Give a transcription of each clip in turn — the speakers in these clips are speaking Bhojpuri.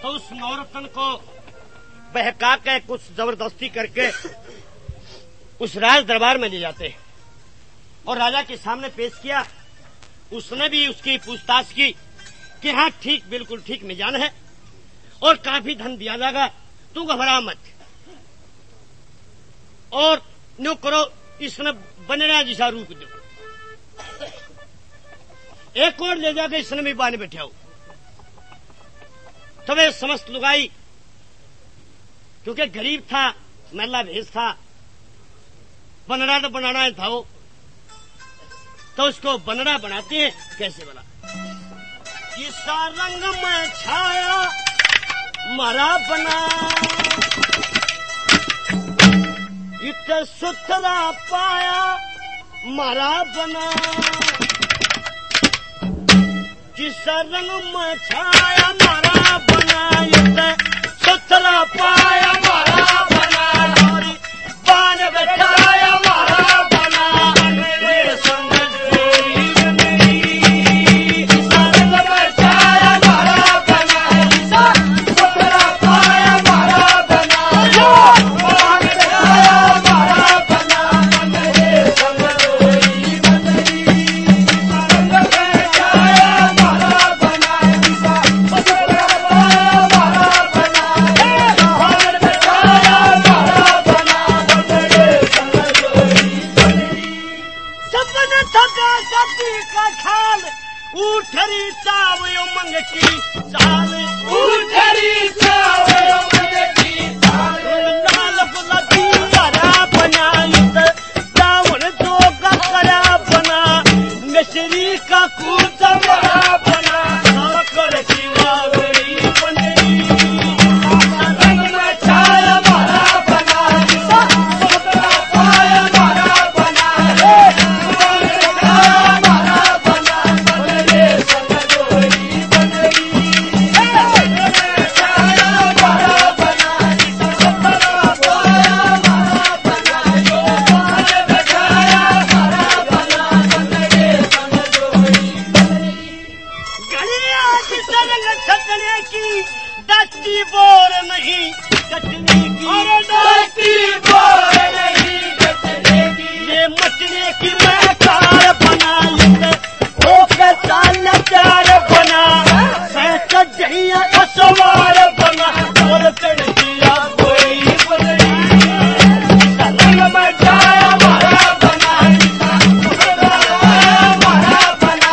तो उस नौरतन को बहका के कुछ जबरदस्ती करके उस राज दरबार में ले जाते हैं और राजा के सामने पेश किया। उसने भी उसकी पूछताछ की कि हाँ ठीक, बिल्कुल ठीक मिजान है और काफी धन दिया जाएगा, तू घबरा मत। और न्यू करो, इसने बनना जैसा रूप दो। एक और ले जाकर इसने भी बाने बैठे हो। तो वे समस्त लुगाई, क्योंकि गरीब था, मैला भेष था, बनना तो बनाना था वो, तो उसको बनना बनाते हैं। कैसे बना? किसा रंग में छाया मारा बना, इतना सुथरा पाया मारा बना। किसा रंग में छाया मारा बना, इतना सुथरा पाया मारा बना। बान बैठाया मारा बना, मेरे संग जोड़ी बनी। किसा रंग में छाया मारा बना, किसा सुथरा पाया मारा बना। बान बैठाया मारा बना, मेरे संग जोड़ी बनी। किसा रंग में छाया मारा बना, किसा सुथरा पाया मारा बना। बान बैठाया मारा बना, मेरे संग जोड़ी बनी। सपन थका सती का ख्याल, उठरी चावयो मंग की चाल, उठरी चावयो मंग की चाल। लाल गुलाबी हरा बनाइत, दावण जोगा करा बना। मिश्री का कूचा बड़ा बना, साकर की वावड़ी बनी। रंग में छाया मारा बना, किसा सुथरा पाया मारा बना। मारा बना, मेरे संग जोड़ी बनी। छाया मारा बना, किसा सुथरा पाया मारा बना। छाया मारा बना, मेरे संग जोड़ी बनी। गलिया किस रंग छटने की, दस्ती बोर नहीं कटने की। अरे दस्ती बोर नहीं कटने की। ये मचने की मैं कार बनाई, होकर चाल चार बना। सहच जहिया का सवार बना, और चढ़ दिया कोई बनी। रंग में छाया मारा बना, मारा बना।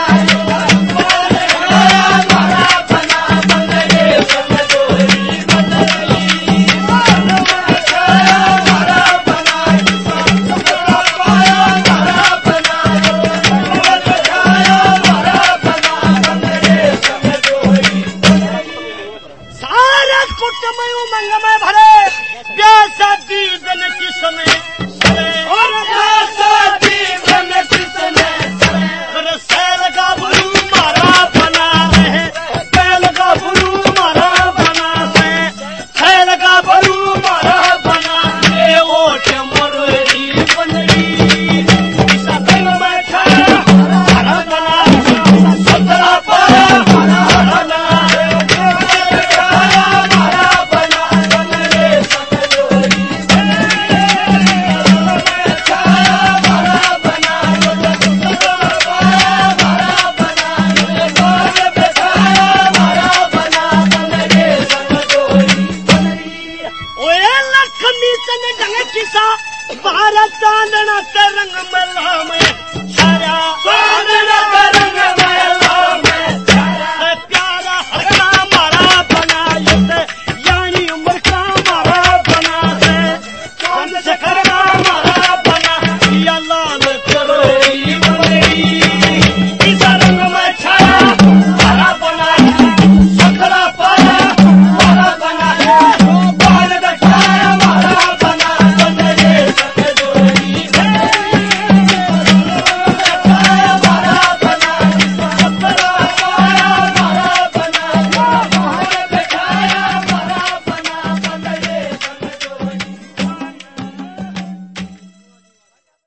मारा बना, मेरे संग जोड़ी बनी। छाया मारा बना, सुथरा पाया मारा बना। छाया मारा बना, मेरे संग जोड़ी बनी। सारा कुटुंब उमंग में भरे, प्यासा दीदन किसने सरे। और प्यासा दीदन किसने सरे। और सैल का भरू मारा बना है, बैल का भरू मारा बना है। सैल का भरू मारा बना, ये ओठ मुरली बनी। किसा रंग में छाया मारा बना, सुथरा पाया मारा बना। छाया मारा बना, मेरे संग जोड़ी बनी। छाया मारा बना, सुथरा पाया मारा बना। बान बैठाया मारा बना, मेरे संग जोड़ी बनी। ओए लक्ष्मी सन ढंग किसा, भारत चांदना के रंग में लाम छाया। चांदना के रंग में